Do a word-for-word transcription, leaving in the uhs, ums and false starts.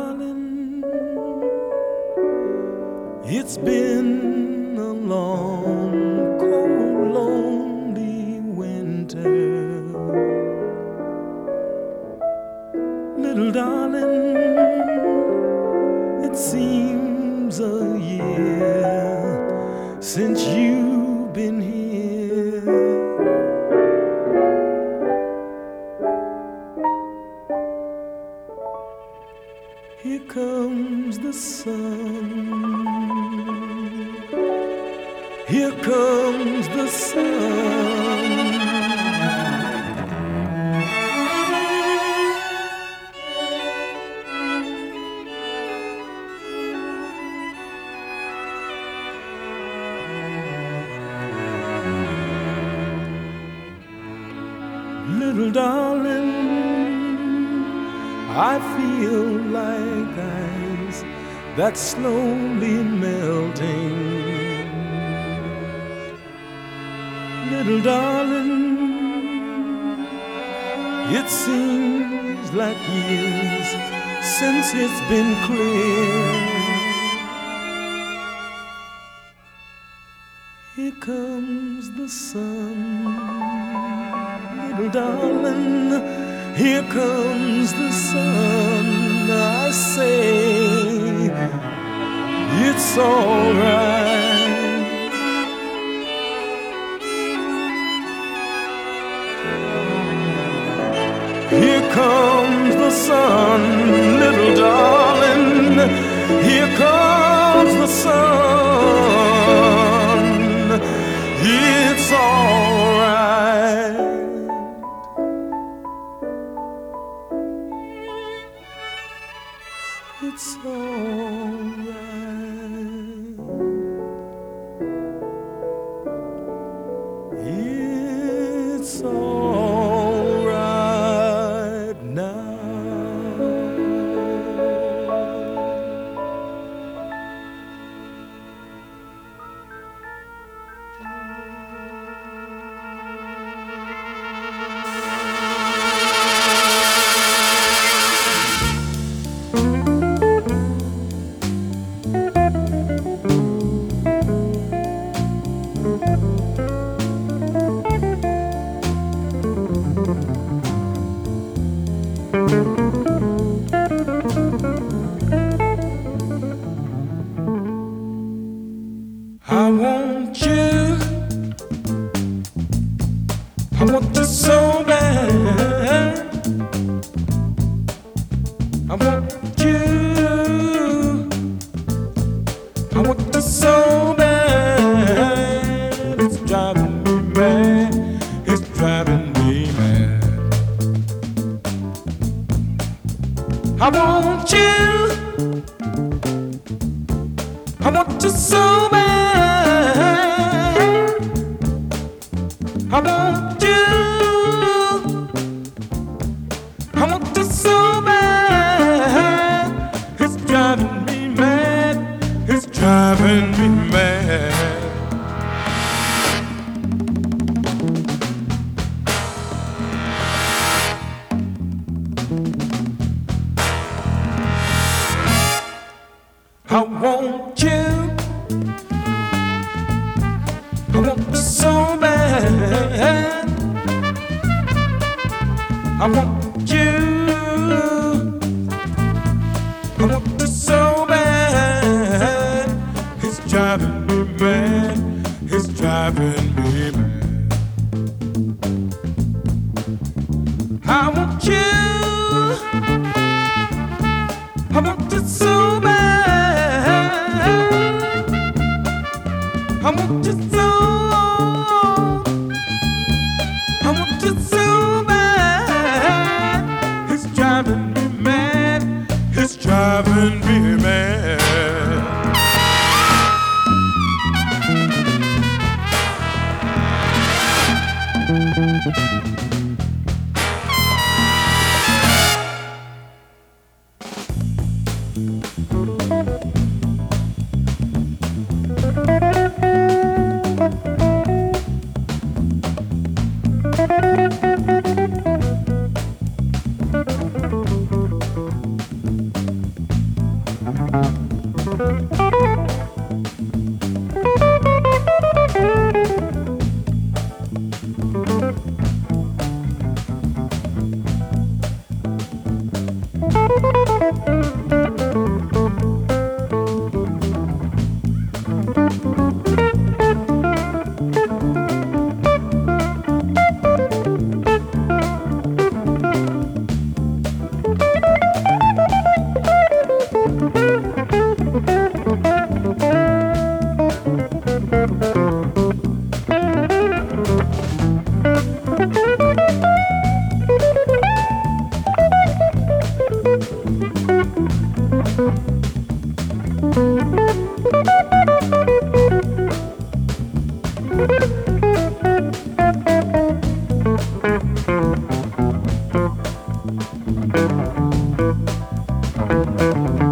darling, it's been a long, cold, lonely winter. Little darling, it seems a year since you've been here. Here comes the sun. Here comes the sun. Little darling, I feel like ice that's slowly melting. Little darling, it seems like years since it's been clear. Here comes the sun, little darling. Here comes the sun. I say it's all right. Here comes the sun, little darling. Here comes the sun. It's all right. It's all right. It's all right now. I want you, I want you so bad. I want you, I want you so bad. It's driving me mad, it's driving me mad. I want you, I want you so bad. I want you, I want you so bad. It's driving me mad, it's driving me mad. I want you, I want you so bad. I want you, I want you so bad. It's driving me mad, it's driving me mad. I want you, I want you so bad. I want you so, I want you so bad. It's driving me mad, it's driving me mad. Thank you.